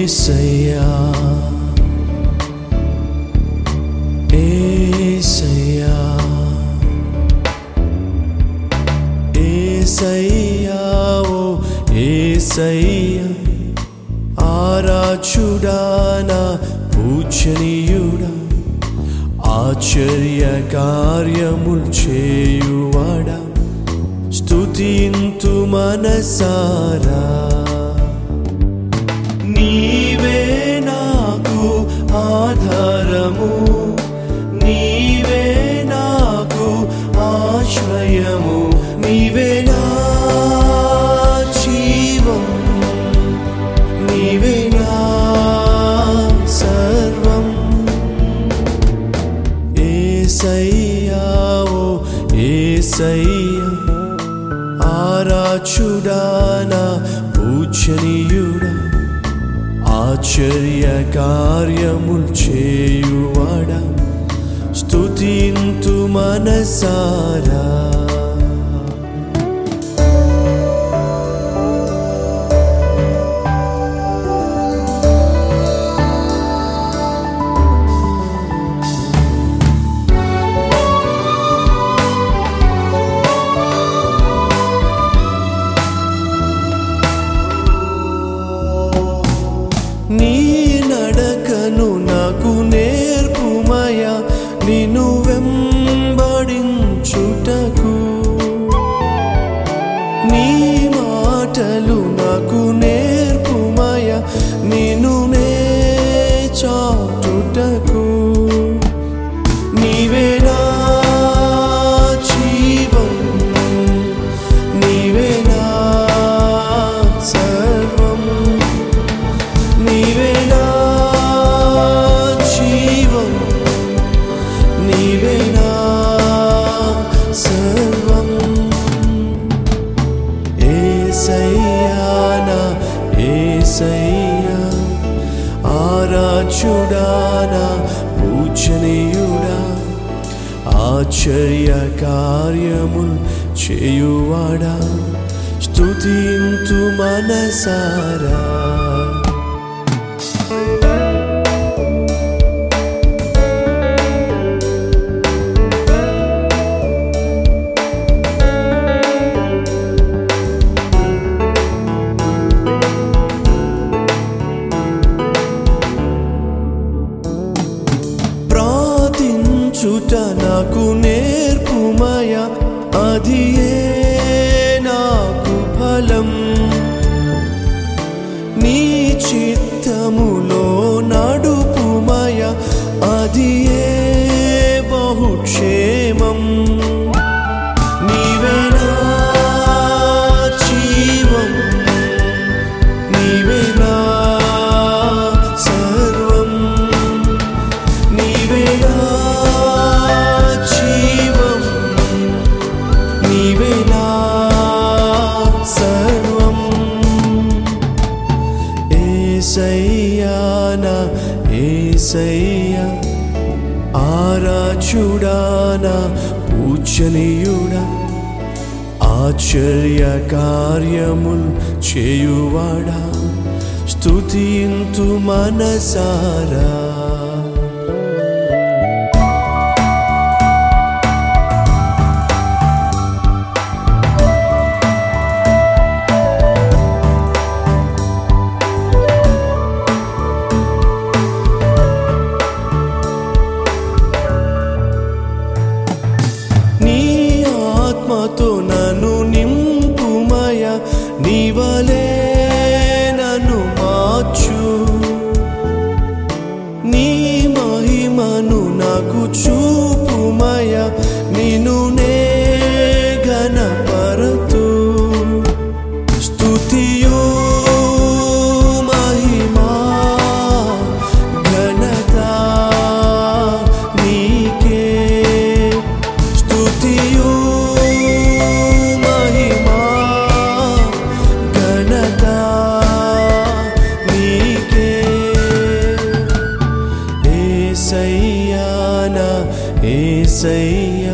యేసయ్యా యేసయ్యా యేసయ్యా ఓ యేసయ్యా ఆరాధ్యుడా నా పూజనీయుడా ఆశ్చర్య కార్యములు చేయువాడా స్తుతింతు మనసారా నీవే నాకు ఆధారము నీవే నాకు ఆశ్రయము నీవే నా జీవం నీవే నా సర్వం యేసయ్యా ఓ యేసయ్యా ఆరాధ్యుడా నా పూజనీయుడా ఆశ్చర్య కార్యములు చేయువాడా స్తుతింతు మనసారా నీ నడకను నాకు నేర్పుమయా నిన్ను వెంబడించుటకు నీ మాటలు నాకు నేర్పుమయా నిన్ను నే చాటుటకు నీవే నా జీవం నీవే నా సర్వం నీవే నా జీవం నీవే నా సర్వం యేసయ్యా నా యేసయ్యా ఆరాధ్యుడా నా పూజనీయుడా ఆశ్చర్య కార్యములు చేయువాడా స్తుతింతు మనసారా ప్రార్థించుట నాకు నేర్పుమయా అదియే నాకు ఫలం నీ చిత్తములో నడుపుమయా అదియే బహుక్షేమం నీవే నా జీవం నీవే నా సర్వం నీవే నా జీవం నీవే నా సర్వం యేసయ్యా నా యేసయ్యా ఆరాధ్యుడా నా పూజనీయుడా ఆశ్చర్య కార్యములు చేయువాడా స్తుతింతు మనసారా ఆత్మతో నన్ను నింపుమయా నీవలే నన్ను మార్చు నీ మహిమను నాకు చూపుమయా నిన్ను నే ఘనపరతు స్తుతియు మహిమా ఘనత నీకే స్తుతియు యేసయ్యా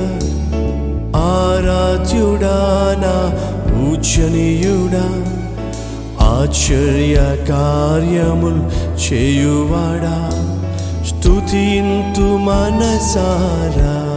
ఆరాధ్యుడా నా పూజనీయుడా ఆశ్చర్య కార్యములు చేయువాడా స్తుతింతు మనసారా.